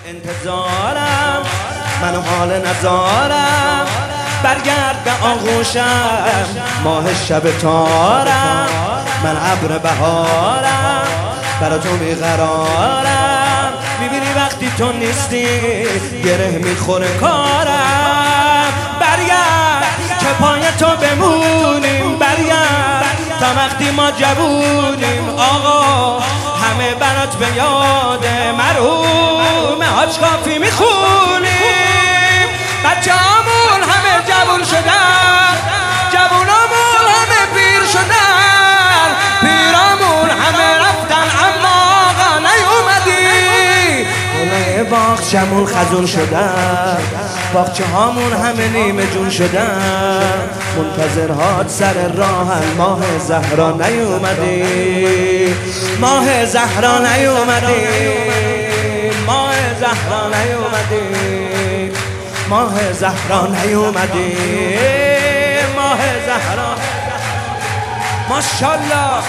انتظارم، من حال نزارم، برگرد به آغوشم ماه شب تارم، من ابر بهارم، برا تو بیقرارم، میبینی وقتی تو نیستی گره میخوره کارم، برگرد که پای تو بمونیم، برگرد تا وقتی ما جوونیم، آقا همه برات به یاد مرحوم حاج کافی میخونیم، بچه همون همه جوون شدن، جوونامون همه پیر شدن، پیرامون همه رفتن اما آقا نیومدی، گله باغچمون خزون شدن، باغچه هامون همه نیمه جون شدن، منتظرهات سر راهن، ماه زهرا نیومدی، ماه زهرا نیومدی، ماه زهرا نیومدی، ماه زهرا نیومدی، ماه زهرا. ماشاءالله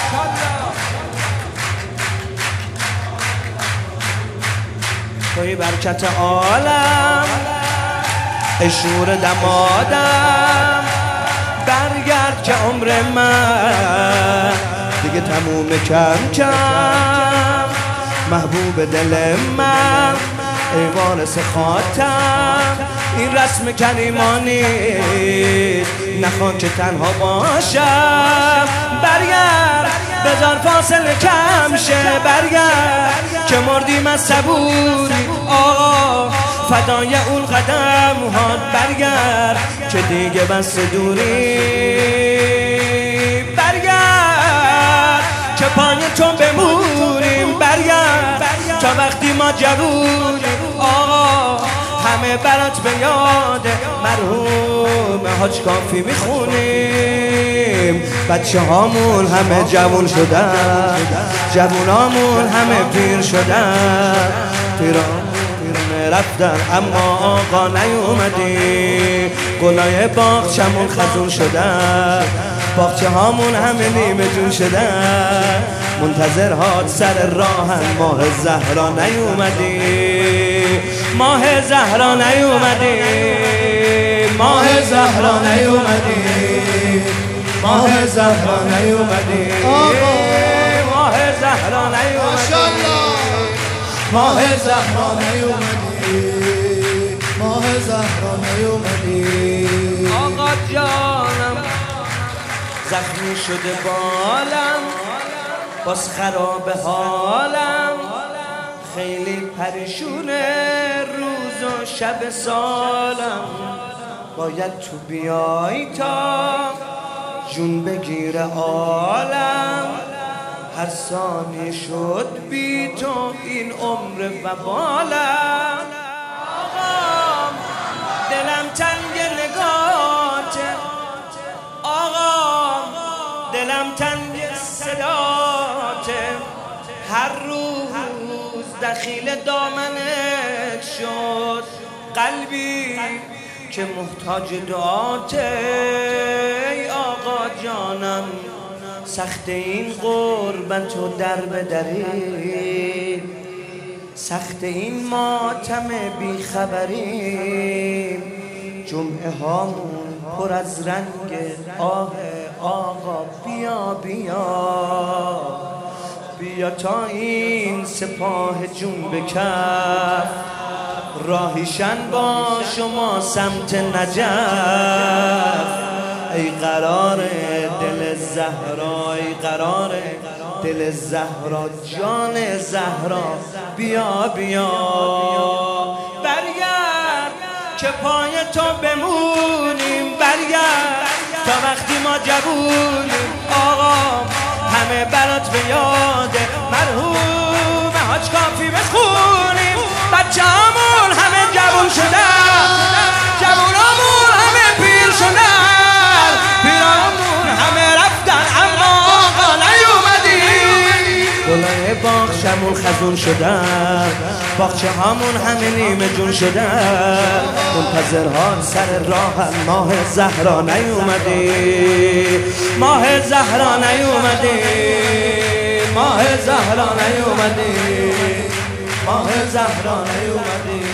توی برکت عالم، ای شور دمادم، برگرد که عمر من دیگه تموم کم کم، محبوب دل من، ای وارث خاتم، این رسم کریمانی نخوان که تنها باشم، برگرد بذار فاصله کم شه، برگرد که مردیم از صبوری، آقا فدای اون قدم هات، برگرد که دیگه بس دوری، برگرد که پای تو بمونیم، برگرد تا وقتی ما جوونیم، آقا همه برات به یاد مرحوم حاج کافی میخونیم، بچه هامون همه جوون شدن، جوونامون همه پیر شدن، پیرامون رفتن اما آقا نیومدی، گلای باغچمون خزون شدن، باغچه هامون همه نیمه جون شدن، منتظرهات سر راهن، ماه زهرا نیومدی، ماه زهرا نیومدی، ماه زهرا نیومدی، ماه زهرا نیومدی، ماه زهرا نیومدی، ماه زهرا نیومدی، ماه زهرا نیومدی، آقا جانم زخمی شده بالم، باز خراب حالم، خیلی پریشونه روز و شب سالم، باید تو بیای تا جون بگیره عالم، هر ثانیه شد بی تو این عمر وبالم، آقام دلم تنگ نگاته، آقام دلم تنگ صداته، هر روز دخیل دامنت شد قلبی که محتاج دعاته، ای آقا جانم سخت این غربت و در بدری، سخت این ماتم بیخبری، جمعه هامون پر از رنگ آه، آقا بیا بیا بیا تا این سپاه جون بکف، راهیشن با شما سمت نجف، ای قرار دل زهرا، ای قرار دل زهرا، جان زهرا بیا بیا، برگرد که پای تو بمونیم، برگرد تا وقتی ما جوونیم، آقا همه برات به یاد مرحوم حاج کافی بخونیم، بچه همون همه جوون شدن، جوونامون همه پیر شدن، پیرامون همه رفتن اما آقا نیومدی، گلای باغچمون خزون شدن، باغچه هامون همه نیمه جون شدن، منتظرهات سر راهن، ماه زهرا نیومدی، ماه زهرا نیومدی، ماه زهرا نیومدی، آه زهرا نیومدی